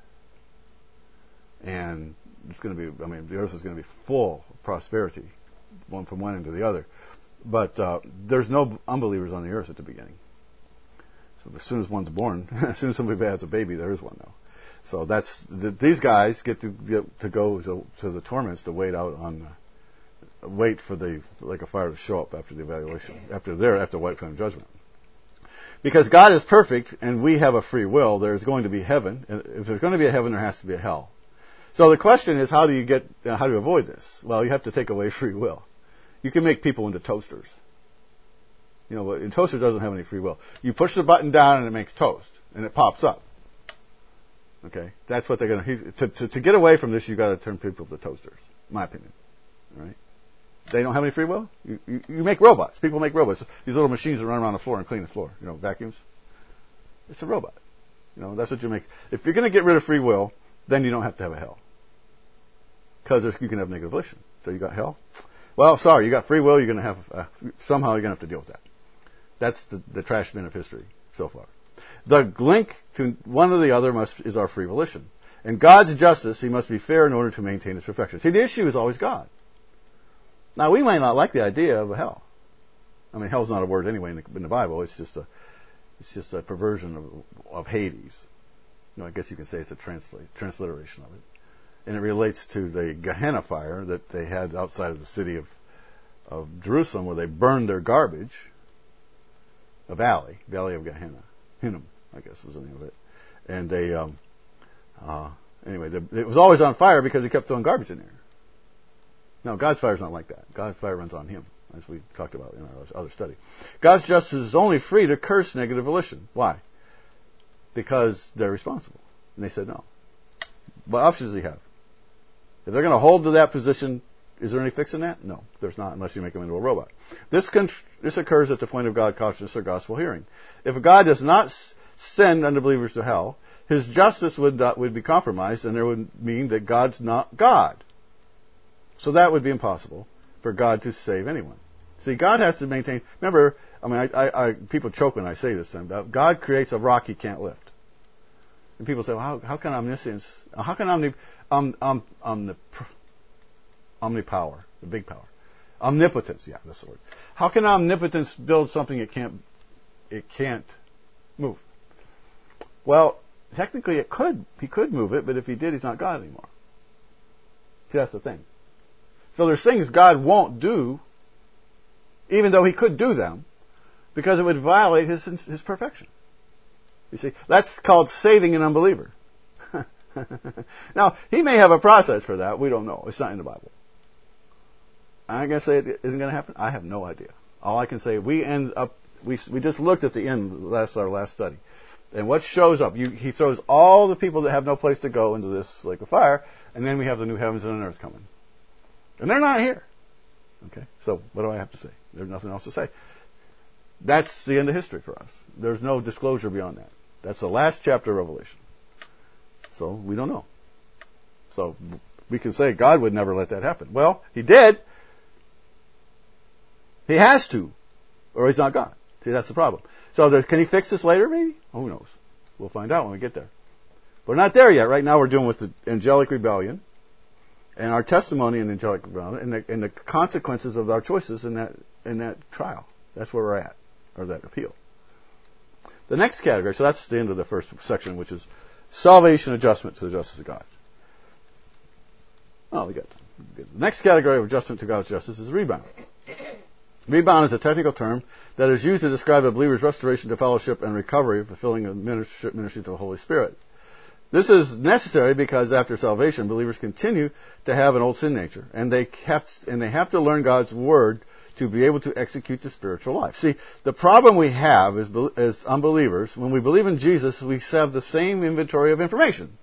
And it's going to be, the earth is going to be full of prosperity, one from one end to the other. But there's no unbelievers on the earth at the beginning. So as soon as one's born, as soon as somebody has a baby, there is one now. So these guys get to go to the torments to wait for the like a fire to show up after the evaluation, after white flame judgment. Because God is perfect and we have a free will, there's going to be heaven. And if there's going to be a heaven, there has to be a hell. So the question is, how do you avoid this? Well, you have to take away free will. You can make people into toasters. A toaster doesn't have any free will. You push the button down and it makes toast, and it pops up. Okay, that's what they're going to get away from this. You got to turn people to toasters, in my opinion. All right? They don't have any free will. You make robots. People make robots. These little machines that run around the floor and clean the floor. Vacuums. It's a robot. That's what you make. If you're going to get rid of free will, then you don't have to have a hell, because you can have negative volition. So you got hell. Well, sorry, you got free will. You're going to have somehow you're going to have to deal with that. That's the trash bin of history so far. The link to one or the other is our free volition. In God's justice, he must be fair in order to maintain his perfection. See, the issue is always God. Now, we might not like the idea of a hell. Hell's not a word anyway in the Bible. It's just a perversion of Hades. I guess you can say it's a transliteration of it. And it relates to the Gehenna fire that they had outside of the city of Jerusalem, where they burned their garbage. A valley of Gehenna. Hinnom, I guess was the name of it. And they, it was always on fire because they kept throwing garbage in there. No, God's fire is not like that. God's fire runs on him, as we talked about in our other study. God's justice is only free to curse negative volition. Why? Because they're responsible. And they said no. What options do you have? If they're going to hold to that position, is there any fix in that? No, there's not, unless you make them into a robot. This occurs at the point of God consciousness or gospel hearing. If God does not send unbelievers to hell, his justice would be compromised, and it would mean that God's not God. So that would be impossible for God to save anyone. See, God has to maintain. Remember, I mean, people choke when I say this. God creates a rock he can't lift, and people say, "Well, how can omniscience? How can omnipower, the big power, omnipotence? Yeah, that's the word. How can omnipotence build something it can't move? Well, technically, it could. He could move it, but if he did, he's not God anymore. See, that's the thing. So there's things God won't do, even though he could do them, because it would violate his perfection. You see, that's called saving an unbeliever. Now, he may have a process for that. We don't know. It's not in the Bible. I'm not going to say it isn't going to happen. I have no idea. All I can say, we just looked at the end of our last study. And what shows up, he throws all the people that have no place to go into this lake of fire, and then we have the new heavens and an earth coming. And they're not here. Okay, so what do I have to say? There's nothing else to say. That's the end of history for us. There's no disclosure beyond that. That's the last chapter of Revelation. So we don't know. So we can say God would never let that happen. Well, he did. He has to, or he's not God. See, that's the problem. So can he fix this later, maybe? Who knows? We'll find out when we get there. We're not there yet. Right now we're dealing with the angelic rebellion and our testimony in angelic rebellion and the consequences of our choices in that trial. That's where we're at, or that appeal. The next category, so that's the end of the first section, which is salvation adjustment to the justice of God. Oh, we got the next category of adjustment to God's justice is rebound. Rebound is a technical term that is used to describe a believer's restoration to fellowship and recovery, fulfilling the ministry to the Holy Spirit. This is necessary because after salvation, believers continue to have an old sin nature, and they have to learn God's word to be able to execute the spiritual life. See, the problem we have as unbelievers, when we believe in Jesus, we have the same inventory of information.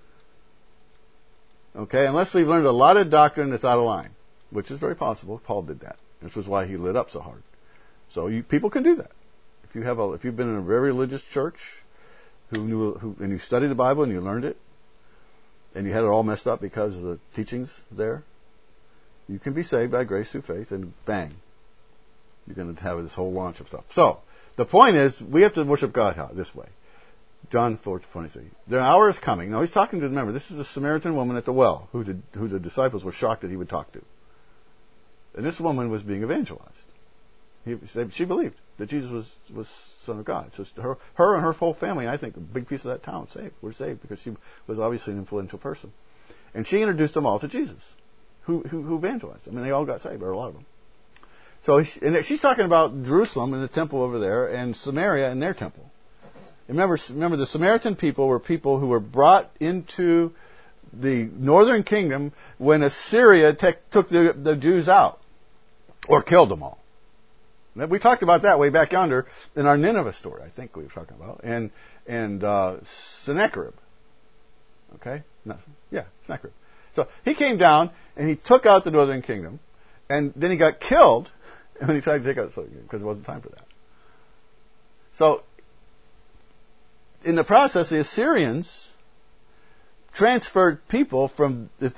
Okay, unless we've learned a lot of doctrine that's out of line, which is very possible. Paul did that. This was why he lit up so hard. So people can do that. If you've been in a very religious church, and you studied the Bible and you learned it, and you had it all messed up because of the teachings there, you can be saved by grace through faith, and bang, you're going to have this whole launch of stuff. So the point is, we have to worship God this way. John 4:23. The hour is coming. Now he's talking to, remember, this is the Samaritan woman at the well, who the disciples were shocked that he would talk to. And this woman was being evangelized. She believed that Jesus was Son of God. So her and her whole family, and I think a big piece of that town, were saved because she was obviously an influential person. And she introduced them all to Jesus, who evangelized. I mean, they all got saved, or a lot of them. So she's talking about Jerusalem and the temple over there, and Samaria and their temple. And remember, the Samaritan people were people who were brought into the northern kingdom when Assyria took the Jews out, or killed them all. We talked about that way back yonder in our Nineveh story, I think we were talking about, and Sennacherib. Okay? Sennacherib. So he came down and he took out the northern kingdom, and then he got killed when he tried to take out the southern kingdom because it wasn't time for that. So in the process, the Assyrians transferred people from the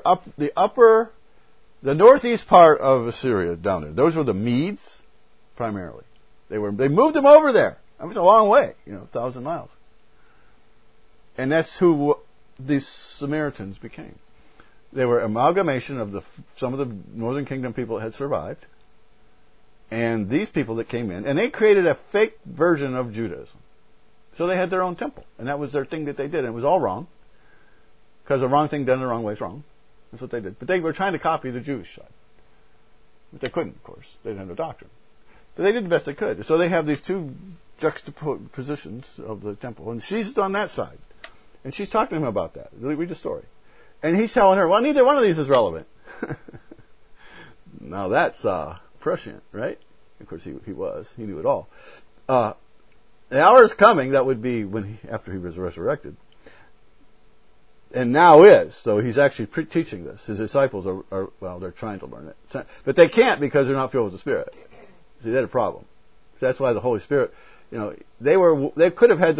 northeast part of Assyria down there. Those were the Medes, primarily. They moved them over there. That was a long way, 1,000 miles. And that's who these Samaritans became. They were amalgamation of some of the northern kingdom people that had survived, and these people that came in, and they created a fake version of Judaism. So they had their own temple, and that was their thing that they did, and it was all wrong, because the wrong thing done the wrong way is wrong. That's what they did. But they were trying to copy the Jewish side. But they couldn't, of course. They didn't have no doctrine. But they did the best they could. So they have these two juxtapositions of the temple. And she's on that side. And she's talking to him about that. Read the story. And he's telling her, well, neither one of these is relevant. Now that's prescient, right? Of course, he was. He knew it all. The hour is coming, that would be after he was resurrected. And now is. So he's actually teaching this. His disciples are they're trying to learn it. But they can't because they're not filled with the Spirit. See, they had a problem. So that's why the Holy Spirit, they could have had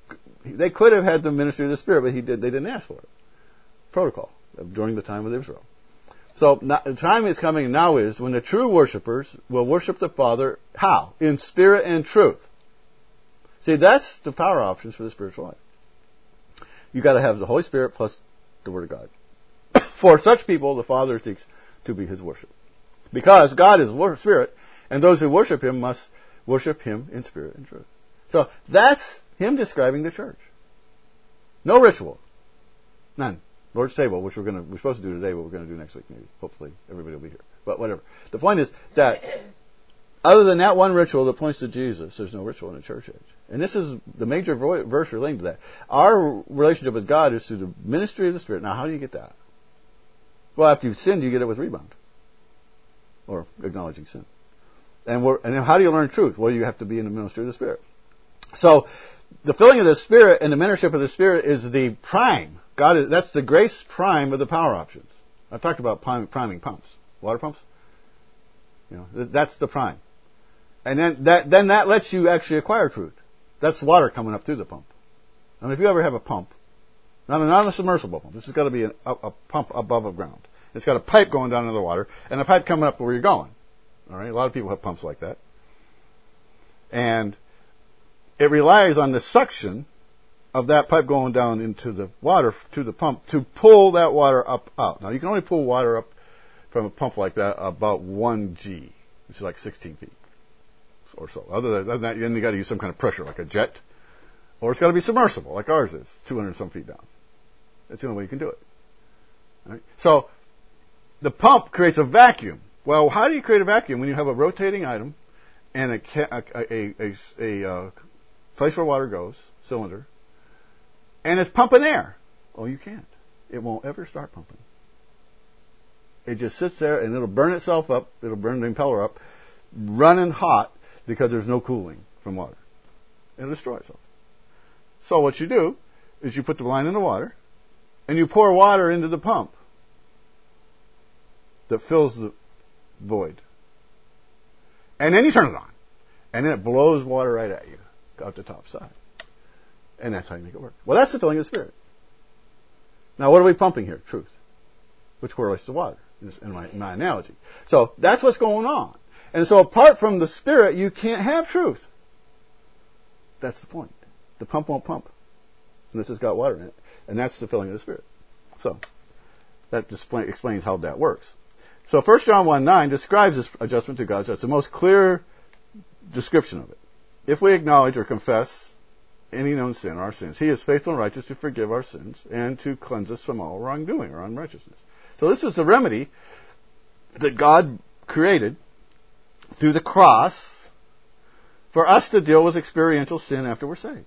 the ministry of the Spirit, but they didn't ask for it. Protocol during the time of Israel. So the time is coming now is when the true worshipers will worship the Father. How? In spirit and truth. See, that's the power options for the spiritual life. You've got to have the Holy Spirit plus the Word of God. For such people, the Father seeks to be His worship. Because God is Spirit, and those who worship Him must worship Him in spirit and truth. So that's Him describing the church. No ritual. None. Lord's table, which we're supposed to do today, but we're going to do next week maybe. Hopefully everybody will be here. But whatever. The point is that other than that one ritual that points to Jesus, there's no ritual in the church age. And this is the major verse relating to that. Our relationship with God is through the ministry of the Spirit. Now, how do you get that? Well, after you've sinned, you get it with rebound. Or acknowledging sin. And then how do you learn truth? Well, you have to be in the ministry of the Spirit. So, the filling of the Spirit and the mentorship of the Spirit is the prime. That's the grace prime of the power options. I've talked about priming pumps. Water pumps. That's the prime. And then that lets you actually acquire truth. That's water coming up through the pump. And if you ever have a pump, not a submersible pump, this has got to be a pump above the ground. It's got a pipe going down into the water and a pipe coming up where you're going. All right, a lot of people have pumps like that. And it relies on the suction of that pipe going down into the water to the pump to pull that water up out. Now, you can only pull water up from a pump like that about 1 G, which is like 16 feet or so. Other than that, then you got to use some kind of pressure, like a jet, or it's got to be submersible, like ours is, 200 some feet down. That's the only way you can do it. All right? So, the pump creates a vacuum. Well, how do you create a vacuum when you have a rotating item and a place where water goes, cylinder, and it's pumping air? Oh, you can't. It won't ever start pumping. It just sits there and it'll burn itself up. It'll burn the impeller up, running hot because there's no cooling from water. It'll destroy itself. So what you do is you put the line in the water and you pour water into the pump that fills the void. And then you turn it on. And then it blows water right at you out the top side. And that's how you make it work. Well, that's the filling of the Spirit. Now, what are we pumping here? Truth. Which correlates to water, in my analogy. So, that's what's going on. And so, apart from the Spirit, you can't have truth. That's the point. The pump won't pump unless it's got water in it. And that's the filling of the Spirit. So, that explains how that works. So 1 John 1:9 describes this adjustment to God's justice. The most clear description of it. If we acknowledge or confess any known sin, our sins, He is faithful and righteous to forgive our sins and to cleanse us from all wrongdoing or unrighteousness. So this is the remedy that God created through the cross for us to deal with experiential sin after we're saved.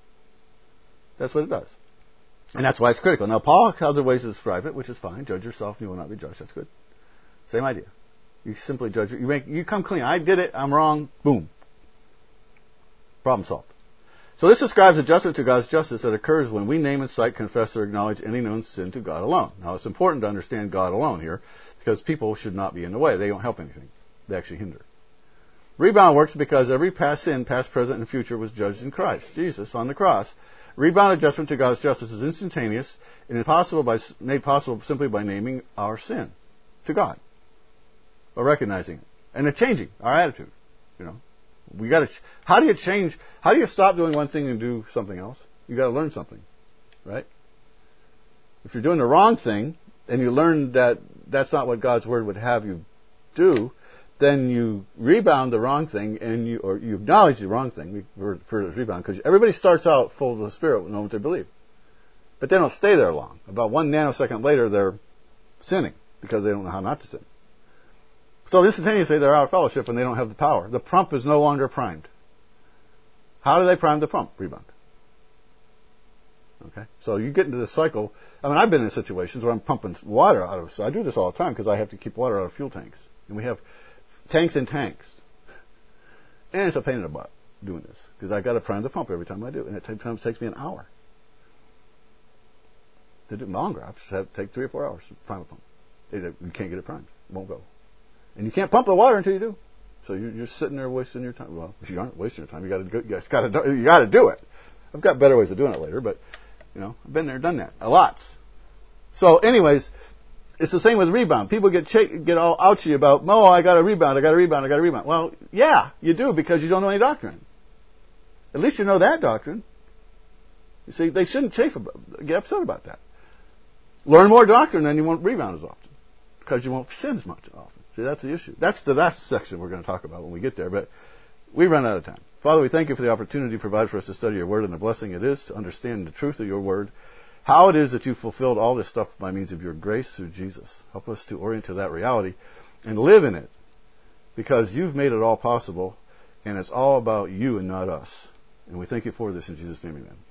That's what it does. And that's why it's critical. Now, Paul has other ways to describe it, which is fine. Judge yourself and you will not be judged. That's good. Same idea. You simply judge it. You come clean. I did it. I'm wrong. Boom. Problem solved. So this describes adjustment to God's justice that occurs when we name and cite, confess, or acknowledge any known sin to God alone. Now, it's important to understand God alone here because people should not be in the way. They don't help anything. They actually hinder. Rebound works because every past sin, past, present, and future was judged in Christ, Jesus, on the cross. Rebound adjustment to God's justice is instantaneous and is made possible simply by naming our sin to God. By recognizing it. And changing our attitude. We got to. How do you change? How do you stop doing one thing and do something else? You got to learn something, right? If you're doing the wrong thing and you learn that that's not what God's Word would have you do, then you rebound the wrong thing and you acknowledge the wrong thing for rebound because everybody starts out full of the Spirit knowing what they believe, but they don't stay there long. About 1 nanosecond later, they're sinning because they don't know how not to sin. So instantaneously, they're out of fellowship and they don't have the power. The pump is no longer primed. How do they prime the pump? Rebound. Okay? So you get into this cycle. I mean, I've been in situations where I'm pumping water out of... So I do this all the time because I have to keep water out of fuel tanks. And we have tanks and tanks. And it's a pain in the butt doing this, because I've got to prime the pump every time I do, and it sometimes takes me an hour. To do longer, I just have to take 3 or 4 hours to prime a pump. You can't get it primed. It won't go. And you can't pump the water until you do. So you're sitting there wasting your time. Well, you aren't wasting your time. You got to do it. I've got better ways of doing it later, but I've been there, done that a lot. So, anyways, it's the same with rebound. People get all ouchy about, I got a rebound. Well, yeah, you do, because you don't know any doctrine. At least you know that doctrine. You see, they shouldn't get upset about that. Learn more doctrine, then you won't rebound as often, because you won't sin as much often. See, that's the issue. That's the last section we're going to talk about when we get there, but we run out of time. Father, we thank you for the opportunity provided for us to study your word, and the blessing it is to understand the truth of your word, how it is that you fulfilled all this stuff by means of your grace through Jesus. Help us to orient to that reality and live in it, because you've made it all possible, and it's all about you and not us. And we thank you for this in Jesus' name, amen.